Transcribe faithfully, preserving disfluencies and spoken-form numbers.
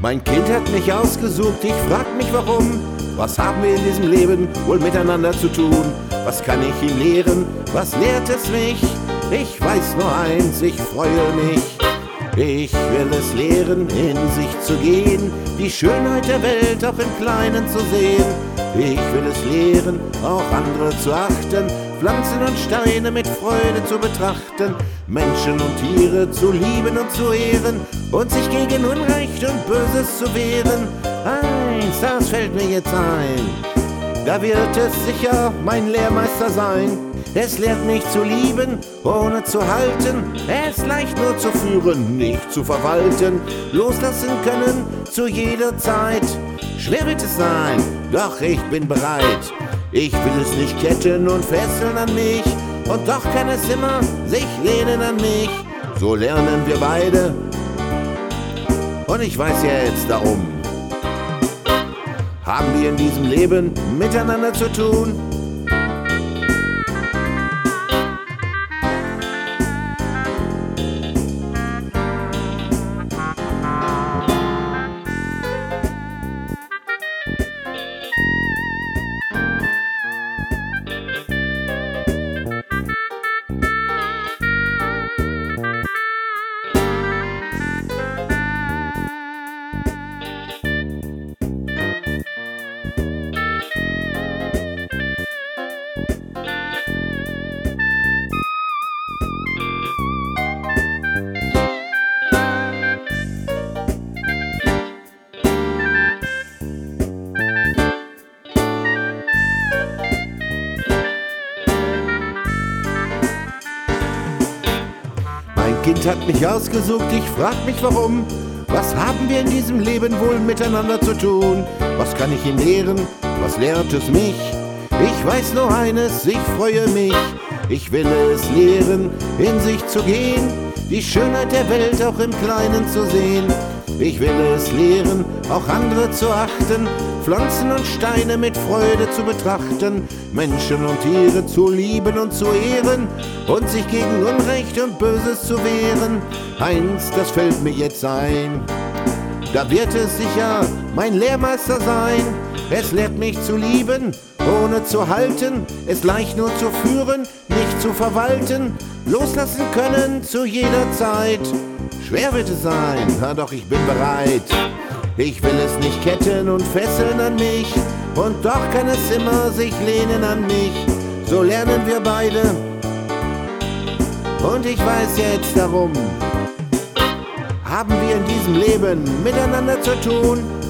Mein Kind hat mich ausgesucht, ich frag mich warum. Was haben wir in diesem Leben wohl miteinander zu tun? Was kann ich ihm lehren, was lehrt es mich? Ich weiß nur eins, ich freue mich. Ich will es lehren, in sich zu gehen, die Schönheit der Welt auch im Kleinen zu sehen. Ich will es lehren, auch andere zu achten, Pflanzen und Steine mit Freude zu betrachten, Menschen und Tiere zu lieben und zu ehren und sich gegen Unrecht und Böses zu wehren. Eins, das fällt mir jetzt ein, da wird es sicher mein Lehrmeister sein. Es lehrt mich zu lieben, ohne zu halten, es leicht nur zu führen, nicht zu verwalten, loslassen können zu jeder Zeit. Schwer wird es sein, doch ich bin bereit. Ich will es nicht ketten und fesseln an mich, und doch kann es immer sich lehnen an mich. So lernen wir beide, und ich weiß jetzt darum. Haben wir in diesem Leben miteinander zu tun? Mein Kind hat mich ausgesucht, ich frag mich warum. Was haben wir in diesem Leben wohl miteinander zu tun? Was kann ich ihm lehren, was lehrt es mich? Ich weiß nur eines, ich freue mich. Ich will es lehren, in sich zu gehen, die Schönheit der Welt auch im Kleinen zu sehen. Ich will es lehren, auch andere zu achten, Pflanzen und Steine mit Freude zu betrachten, Menschen und Tiere zu lieben und zu ehren und sich gegen Unrecht und Böses zu wehren. Eins, das fällt mir jetzt ein, da wird es sicher mein Lehrmeister sein. Es lehrt mich zu lieben, ohne zu halten, es leicht nur zu führen, nicht zu verwalten, loslassen können zu jeder Zeit. Schwer wird es sein, na doch ich bin bereit. Ich will es nicht ketten und fesseln an mich, und doch kann es immer sich lehnen an mich. So lernen wir beide, und ich weiß jetzt darum. Haben wir in diesem Leben miteinander zu tun?